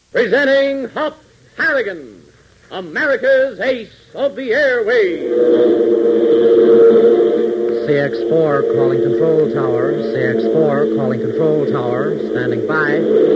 Presenting Hop Harrigan, America's Ace of the Airways. CX-4 calling control tower. CX-4 calling control tower. Standing by.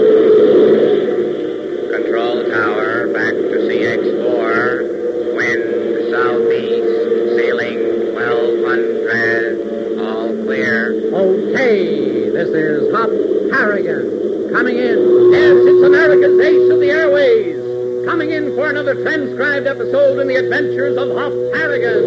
Control tower, back to CX-4. Wind southeast, ceiling 1200. All clear. Okay, this is Hop Harrigan. Coming in. Yes, it's America's Ace of the Airways. Coming in for another transcribed episode in the adventures of Hop Harrigan.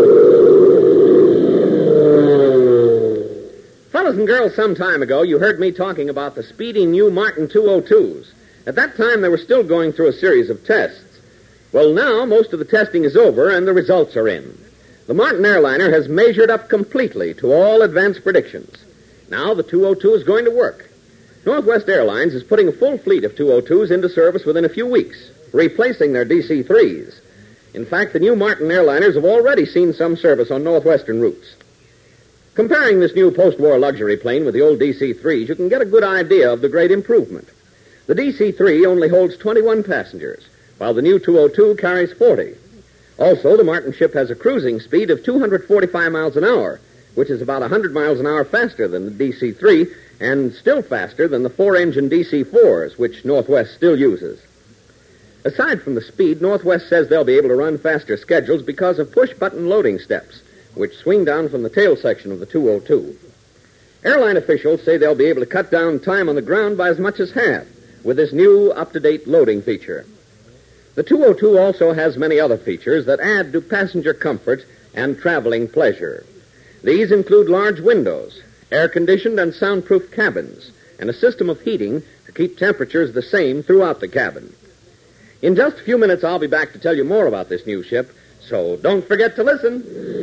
Fellas and girls, some time ago, you heard me talking about the speedy new Martin 202s. At that time, they were still going through a series of tests. Well, now, most of the testing is over, and the results are in. The Martin airliner has measured up completely to all advanced predictions. Now, the 202 is going to work. Northwest Airlines is putting a full fleet of 202s into service within a few weeks, replacing their DC-3s. In fact, the new Martin airliners have already seen some service on Northwestern routes. Comparing this new post-war luxury plane with the old DC-3s, you can get a good idea of the great improvement. The DC-3 only holds 21 passengers, while the new 202 carries 40. Also, the Martin ship has a cruising speed of 245 miles an hour, which is about 100 miles an hour faster than the DC-3 and still faster than the four-engine DC-4s, which Northwest still uses. Aside from the speed, Northwest says they'll be able to run faster schedules because of push-button loading steps, which swing down from the tail section of the 202. Airline officials say they'll be able to cut down time on the ground by as much as half with this new up-to-date loading feature. The 202 also has many other features that add to passenger comfort and traveling pleasure. These include large windows, air-conditioned and soundproof cabins, and a system of heating to keep temperatures the same throughout the cabin. In just a few minutes, I'll be back to tell you more about this new ship, so don't forget to listen.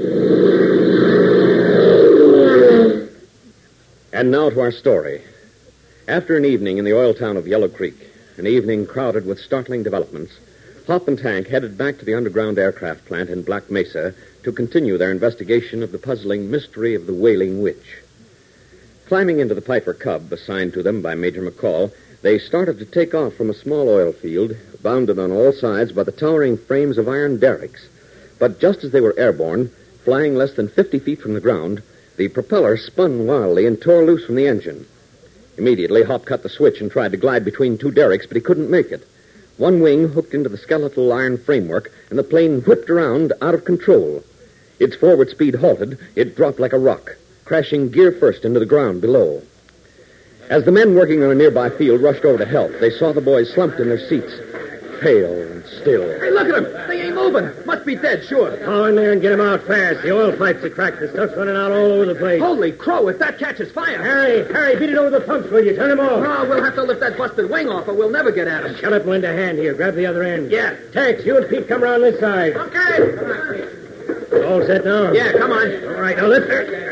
And now to our story. After an evening in the oil town of Yellow Creek, an evening crowded with startling developments, Hop and Tank headed back to the underground aircraft plant in Black Mesa to continue their investigation of the puzzling mystery of the Wailing Witch. Climbing into the Piper Cub, assigned to them by Major McCall, they started to take off from a small oil field, bounded on all sides by the towering frames of iron derricks. But just as they were airborne, flying less than 50 feet from the ground, the propeller spun wildly and tore loose from the engine. Immediately, Hop cut the switch and tried to glide between two derricks, but he couldn't make it. One wing hooked into the skeletal iron framework, and the plane whipped around out of control. Its forward speed halted. It dropped like a rock, crashing gear first into the ground below. As the men working on a nearby field rushed over to help, they saw the boys slumped in their seats, pale and still. Hey, look at them. They ain't moving. Must be dead, sure. Go in there and get them out fast. The oil pipes are cracked. The stuff's running out all over the place. Holy crow, if that catches fire. Harry, beat it over the pumps, will you? Turn them off. Oh, we'll have to lift that busted wing off or we'll never get at him. Shut up and lend a hand here. Grab the other end. Yeah. Tex, you and Pete come around this side. Okay. All set now? Yeah, come on. All right, now lift her.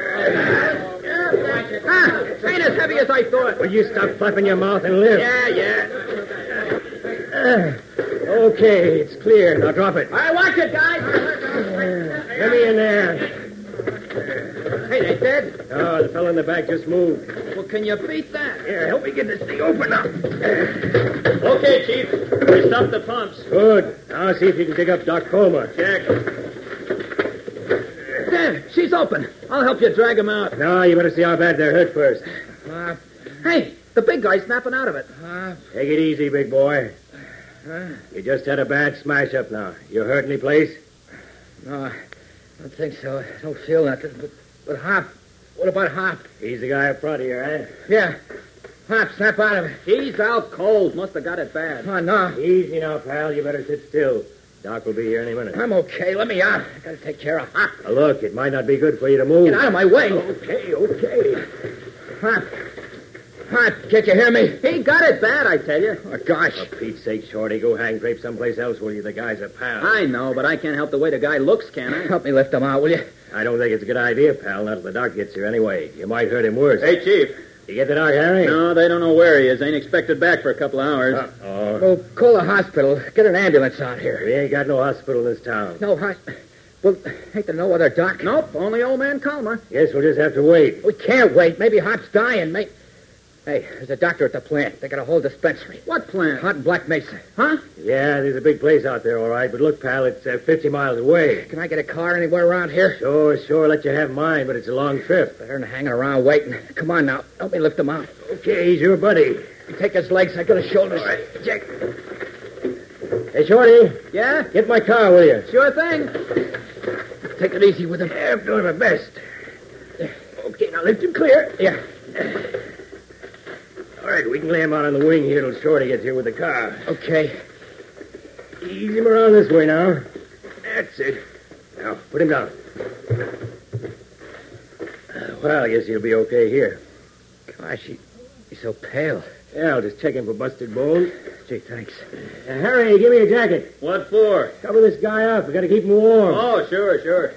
Ain't as heavy as I thought. Will you stop flapping your mouth and lift? Yeah. Okay, it's clear. Now drop it. All right, watch it, guys. Let me in there. Hey, they dead? Oh, the fellow in the back just moved. Well, can you beat that? Here, help me get this thing open up. Okay, Chief. We stopped the pumps. Good. Now see if you can dig up Doc Comer. Check. There, she's open. I'll help you drag him out. No, you better see how bad they're hurt first. Hey, the big guy's snapping out of it. Take it easy, big boy. You just had a bad smash-up now. You hurt any place? No, I don't think so. I don't feel nothing. But Hop, what about Hop? He's the guy up front here, eh? Yeah. Hop, snap out of it. He's out cold. Must have got it bad. Oh, no. Easy now, pal. You better sit still. Doc will be here any minute. I'm okay. Let me out. I gotta take care of Hop. Now, look, it might not be good for you to move. Get out of my way. Okay. Hop, can't you hear me? He got it bad, I tell you. Oh, gosh. For Pete's sake, Shorty, go hang drape someplace else, will you? The guy's a pal. I know, but I can't help the way the guy looks, can I? Help me lift him out, will you? I don't think it's a good idea, pal, not if the doc gets here anyway. You might hurt him worse. Hey, Chief. You get the doc, Harry? No, they don't know where he is. Ain't expected back for a couple of hours. Uh-oh. Well, call the hospital. Get an ambulance out here. We ain't got no hospital in this town. No hospital. Well, ain't there no other doc? Nope, only old man Calmer. Guess we'll just have to wait. We can't wait. Maybe Hop's dying. Hey, there's a doctor at the plant. They got a whole dispensary. What plant? Out in Black Mesa. Huh? Yeah, there's a big place out there, all right. But look, pal, it's 50 miles away. Can I get a car anywhere around here? Sure. Let you have mine, but it's a long trip. Better than hanging around waiting. Come on now. Help me lift him out. Okay, he's your buddy. You take his legs. I got his shoulders. All right. Jack. Hey, Shorty, Yeah? get my car, will you? Sure thing. Take it easy with him. Yeah, I'm doing my best. Okay, now lift him clear. Yeah. All right, we can lay him out on the wing here till Shorty gets here with the car. Okay. Ease him around this way now. That's it. Now, put him down. Well, I guess he'll be okay here. Gosh, he's so pale. Yeah, I'll just check him for busted bones. Gee, thanks. Harry, give me a jacket. What for? Cover this guy up. We got to keep him warm. Oh, sure.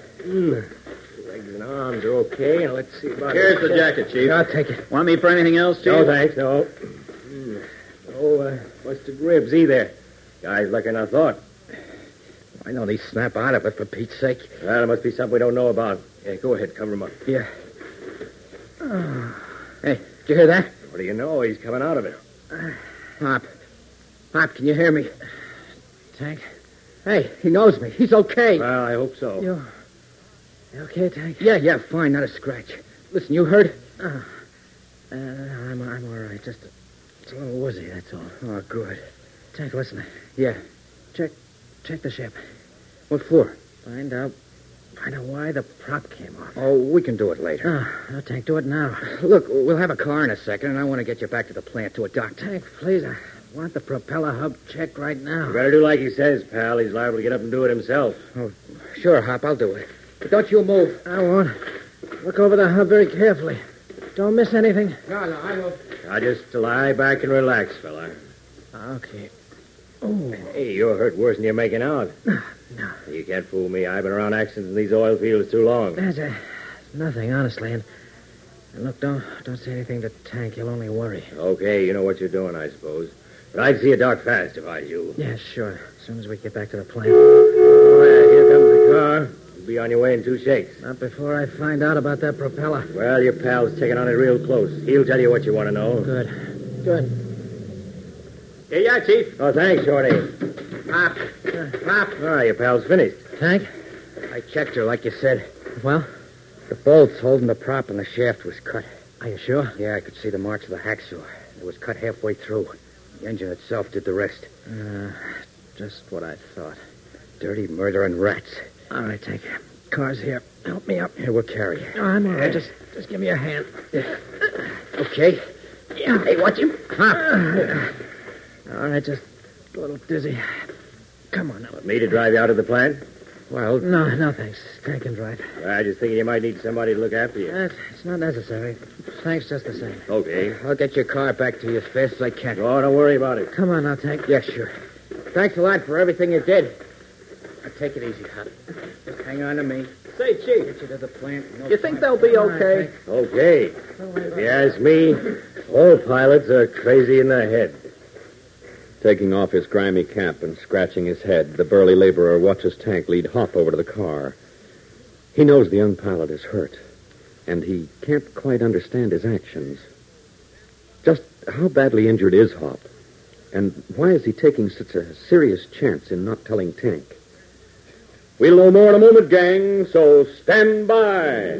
Legs and arms are okay. Now, let's see about Here's it. the jacket, Chief. I'll take it. Want me for anything else, Chief? No, thanks, no. No busted ribs either. Guy's luckier than I thought. I know these snap out of it, for Pete's sake. Well, it must be something we don't know about. Yeah, go ahead, cover him up. Yeah. Oh. Hey, did you hear that? What do you know? He's coming out of it. Pop, can you hear me? Tank? Hey, he knows me. He's okay. Well, I hope so. You okay, Tank? Yeah, fine. Not a scratch. Listen, you hurt? I'm all right. Just a little woozy, that's all. Oh, good. Tank, listen. Yeah. Check the ship. What for? Find out why the prop came off. Oh, we can do it later. No, Tank, do it now. Look, we'll have a car in a second, and I want to get you back to the plant to a dock. Tank, please, I want the propeller hub checked right now. You better do like he says, pal. He's liable to get up and do it himself. Oh, sure, Hop, I'll do it. But don't you move. I won't. Look over the hub very carefully. Don't miss anything. No, I won't. Now, just lie back and relax, fella. Okay. Oh. Hey, you're hurt worse than you're making out. No. You can't fool me. I've been around accidents in these oil fields too long. There's nothing, honestly. And look, don't say anything to Tank. He'll only worry. Okay, you know what you're doing, I suppose. But I'd see a dock fast if I was you. Yeah, sure. As soon as we get back to the plant. Oh, yeah, here comes the car. You'll be on your way in 2 shakes. Not before I find out about that propeller. Well, your pal's checking on it real close. He'll tell you what you want to know. Good. Yeah, Chief. Oh, thanks, Shorty. Pop. Ah, your pal's finished. Tank? I checked her, like you said. Well? The bolts holding the prop and the shaft was cut. Are you sure? Yeah, I could see the marks of the hacksaw. It was cut halfway through. The engine itself did the rest. Just what I thought. Dirty murdering rats. All right, Tank. Car's here. Help me up. Here, we'll carry you. Oh, I'm all right. Just give me a hand. Okay. Yeah. Hey, watch him. All right, just a little dizzy. Come on now. Me to drive you out of the plant? Well, no, thanks. Tank can drive. I just think you might need somebody to look after you. It's not necessary. Thanks just the same. Okay. I'll get your car back to you as fast as I can. Oh, don't worry about it. Come on now, Tank. Yeah, sure. Thanks a lot for everything you did. Now, take it easy, Hop. Just hang on to me. Say, Chief, Get you to the plant. you think they'll be okay? Okay. If you ask me, all pilots are crazy in the head. Taking off his grimy cap and scratching his head, the burly laborer watches Tank lead Hop over to the car. He knows the young pilot is hurt, and he can't quite understand his actions. Just how badly injured is Hop? And why is he taking such a serious chance in not telling Tank? We'll know more in a moment, gang, so stand by.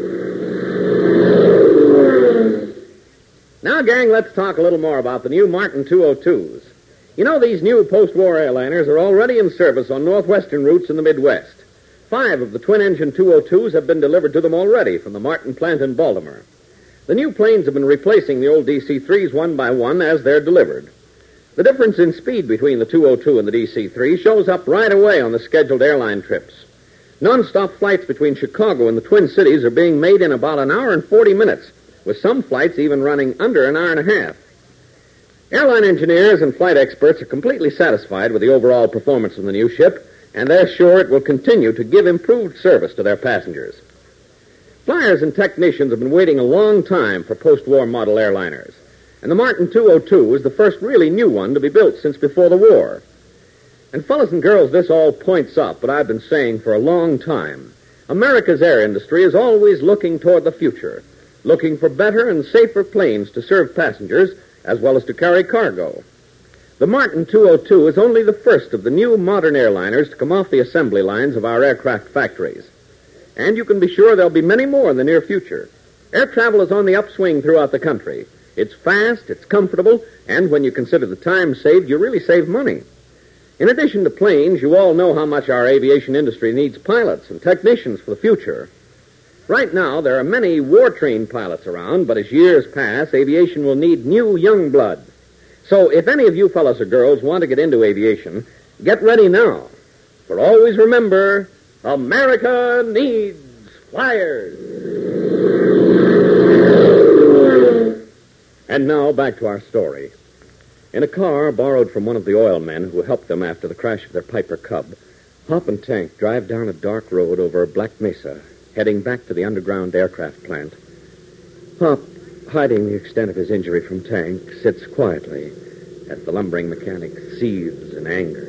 Now, gang, let's talk a little more about the new Martin 202s. You know, these new post-war airliners are already in service on northwestern routes in the Midwest. 5 of the twin-engine 202s have been delivered to them already from the Martin plant in Baltimore. The new planes have been replacing the old DC-3s one by one as they're delivered. The difference in speed between the 202 and the DC-3 shows up right away on the scheduled airline trips. Non-stop flights between Chicago and the Twin Cities are being made in about an hour and 40 minutes, with some flights even running under an hour and a half. Airline engineers and flight experts are completely satisfied with the overall performance of the new ship, and they're sure it will continue to give improved service to their passengers. Flyers and technicians have been waiting a long time for post-war model airliners, and the Martin 202 is the first really new one to be built since before the war. And fellas and girls, this all points up what I've been saying for a long time. America's air industry is always looking toward the future, looking for better and safer planes to serve passengers as well as to carry cargo. The Martin 202 is only the first of the new modern airliners to come off the assembly lines of our aircraft factories. And you can be sure there'll be many more in the near future. Air travel is on the upswing throughout the country. It's fast, it's comfortable, and when you consider the time saved, you really save money. In addition to planes, you all know how much our aviation industry needs pilots and technicians for the future. Right now, there are many war-trained pilots around, but as years pass, aviation will need new young blood. So if any of you fellows or girls want to get into aviation, get ready now. For always remember, America needs flyers. And now, back to our story. In a car borrowed from one of the oil men who helped them after the crash of their Piper Cub, Hop and Tank drive down a dark road over Black Mesa, heading back to the underground aircraft plant. Hop, hiding the extent of his injury from Tank, sits quietly as the lumbering mechanic seethes in anger.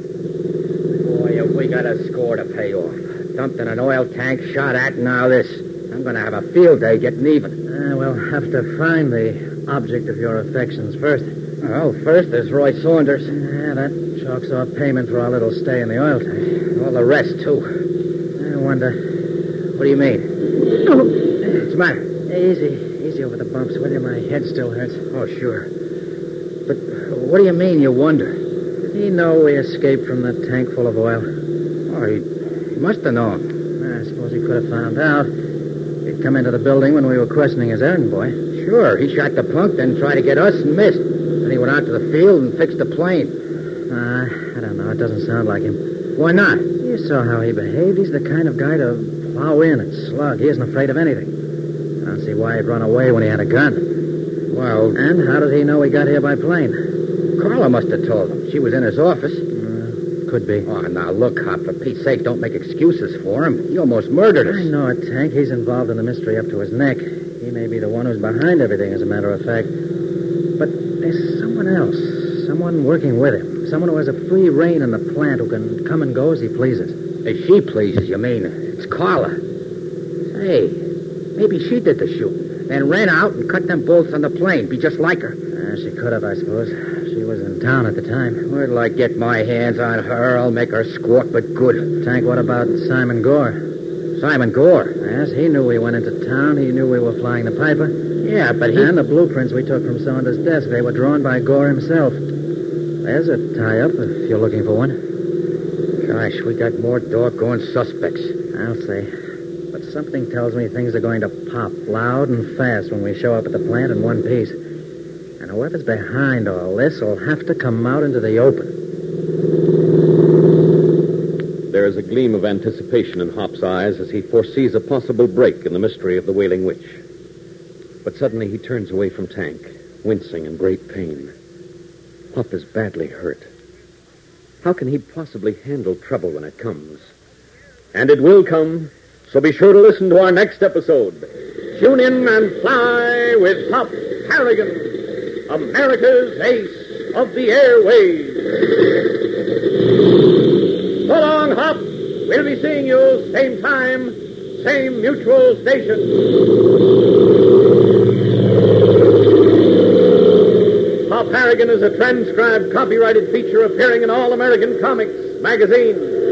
Boy, have we got a score to pay off. Dumped in an oil tank, shot at, and now this. I'm going to have a field day getting even. We'll have to find the object of your affections first. Well, first there's Roy Saunders. Yeah, that chalks off payment for our little stay in the oil tank. All the rest, too. I wonder. What do you mean? What's the matter? Easy over the bumps, will you? My head still hurts. Oh, sure. But what do you mean, you wonder? Did he know we escaped from the tank full of oil? Oh, he must have known. I suppose he could have found out. He'd come into the building when we were questioning his errand boy. Sure, he shot the punk, then tried to get us and missed. Then he went out to the field and fixed the plane. I don't know. It doesn't sound like him. Why not? You saw how he behaved. He's the kind of guy to plow in and slug. He isn't afraid of anything. I don't see why he'd run away when he had a gun. Well... And how did he know we got here by plane? Carla must have told him. She was in his office. Could be. Oh, now, look, Hop, for Pete's sake, don't make excuses for him. He almost murdered us. I know it, Tank. He's involved in the mystery up to his neck. He may be the one who's behind everything, as a matter of fact. But there's someone else. Someone working with him. Someone who has a free rein in the plant who can come and go as he pleases. As she pleases, you mean? It's Carla. Hey, maybe she did the shooting. Then ran out and cut them bolts on the plane. Be just like her. She could have, I suppose. She was in town at the time. Where till I get my hands on her, I'll make her squawk but good. Tank, what about Simon Gore? Simon Gore? Yes, he knew we went into town. He knew we were flying the Piper. Yeah, but he... And the blueprints we took from Saunders' desk, they were drawn by Gore himself. There's a tie-up, if you're looking for one. Gosh, we got more doggone suspects. I'll say. But something tells me things are going to pop loud and fast when we show up at the plant in one piece. And whoever's behind all this will have to come out into the open. There is a gleam of anticipation in Hop's eyes as he foresees a possible break in the mystery of the Wailing Witch. But suddenly he turns away from Tank, wincing in great pain. Hop is badly hurt. How can he possibly handle trouble when it comes? And it will come, so be sure to listen to our next episode. Tune in and fly with Hop Harrigan, America's ace of the airways. So long, Hop. We'll be seeing you same time, same mutual station. Hop Harrigan is a transcribed, copyrighted feature appearing in All American Comics magazine.